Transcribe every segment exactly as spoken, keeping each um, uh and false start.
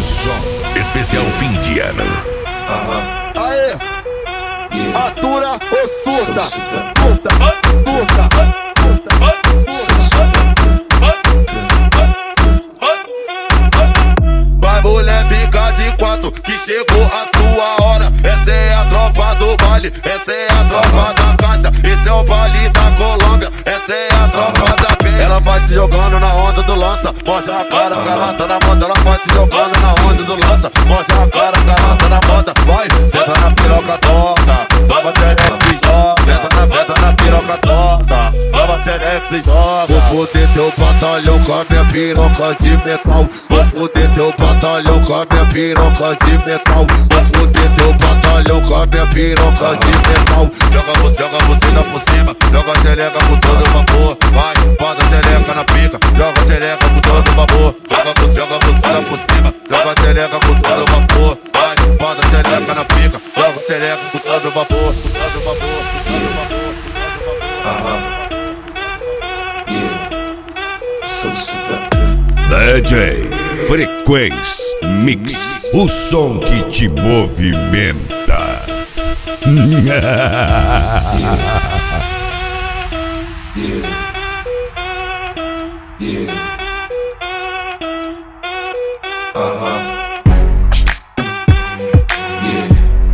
som especial fim de ano. Aham. Aê! Yeah. Atura ou surta? Surta, surta, vai mulher, fica de quatro que chegou a sua hora. Essa é a tropa do baile, essa é a tropa da caixa, esse é o baile da Colômbia, essa é a tropa da penha. Ela vai se jogando na onda do lança, morde a cara, que ela tá na moda. Ela vai se jogando na onda do lança, morde a cara, que ela tá na moda. Vai, senta na piroca torta, toma xereca se joga. Senta na, senta na piroca torta, toma xereca se joga. Vou foder teu pantalhão com a minha piroca de metal. Vou foder teu pantalhão com a minha piroca de metal. Vou foder teu pantalhão com a minha piroca de metal. Joga você, joga você lá por cima, joga a xereca com todo vapor. Vai, bota a xereca na pica, joga a xereca com todo vapor. Joga você, joga você lá por cima, joga a xereca com todo vapor. Vai, bota a xereca na pica, joga a xereca com todo vapor. Com todo vapor, com todo vapor, com todo vapor. Aham. Yeah. So seductive. D J Frequência Mix, o som que te movimenta. Yeah. Yeah. Uh-huh. Yeah.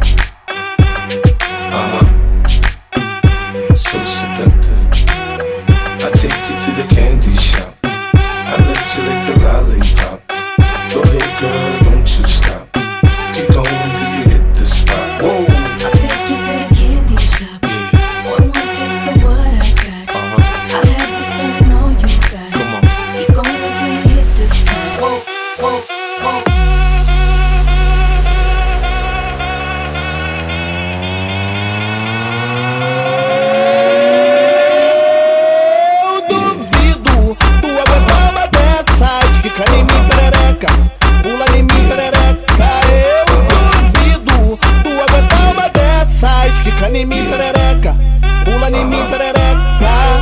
Uh-huh. So seductive. I take you to the candy shop. I let you lick the lollipop. Go ahead, girl, don't you stop. Keep going till you hit the spot. Whoa. I'll take you to the candy shop. Yeah. Boy, one taste of what I got. Uh-huh. I'll have you spending all you got. Come on. Keep going till you hit the spot. Whoa, whoa, whoa. Eu duvido tu aguentar uma dessas. Fica em mim, perereca, pula em mim, perereca. Eu duvido tu aguentar uma dessas. Fica em mim, perereca, pula em mim, perereca.